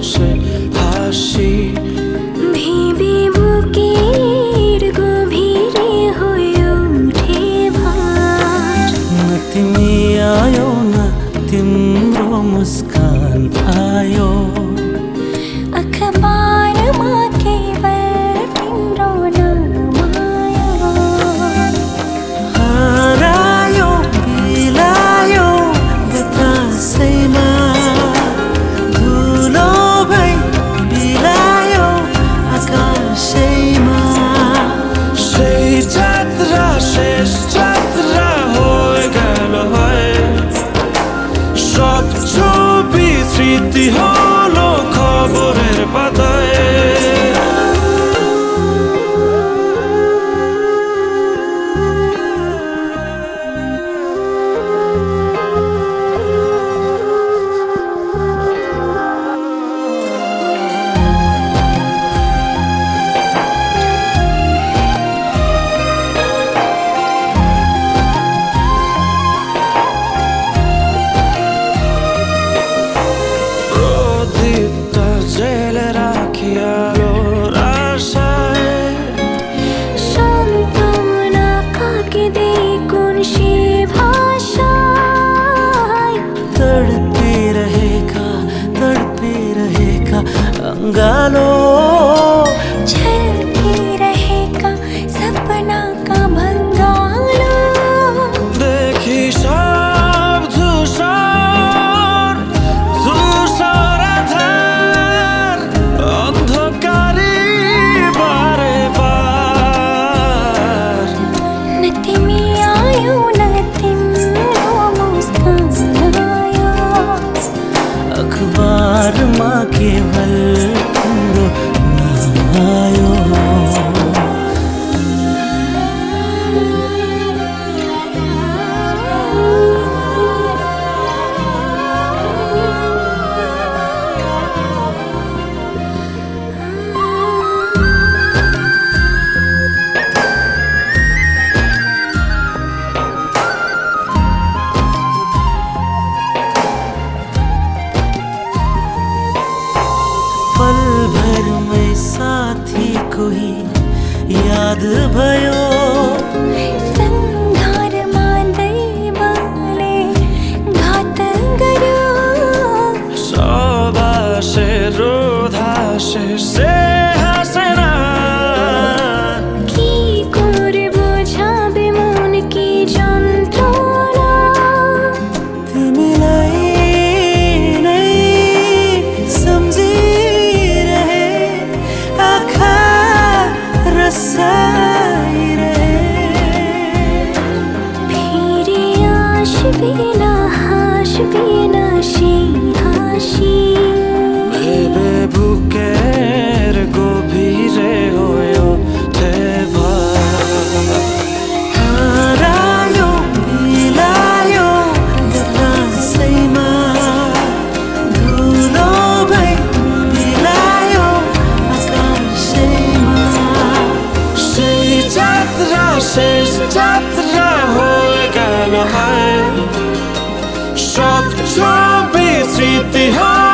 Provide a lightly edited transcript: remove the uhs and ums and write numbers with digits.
সে হাসি ভেবে বুকের গভীরে হয়ে उठे भार न तिमी आयो न तिम्रो मुस्कान आयो अखबारमा केवल तिम्रो नाम आयो हरायो बिलायो बतासैमा धुलो भई बिलायो आकाशैमा সেই যাত্রা শেষ যাত্রা হয়ে গেল সব ছবি স্মৃতি হলো খবরের পাতায় জেলে রাখি আলোর আশায় সান্ত্বনা কাকে দে কোন সে ভাষায় तड़पे रहेगा अंगालों झलके रहेगा सपना का भंगालो देखी सब धूसर आधार अंधकारी बारे बार न तिमी आयो न तिम्रो मुस्कान आयो अखबार माँ केवल तिम्रो नाम आयो पल भर में साथी कोही याद भयो संघारमा दैवले घात गर्यो सबासे रोधासे से हासेना কি করব যাবে মন কি যন্ত্রণা तिमीलाई नै सम्झिरहे आँखा रसाइरहे ফিরে আসবে না হাসবে না সেই হাসি ভেবে বুকের গভীরে হয়ে ওঠে ভার হারাयो बिलायो बतासैमा धुलो भई बिलायो आकाशैमा সেই যাত্রা শেষ যাত্রা হয়ে গেল সব ছবি স্মৃতি হয়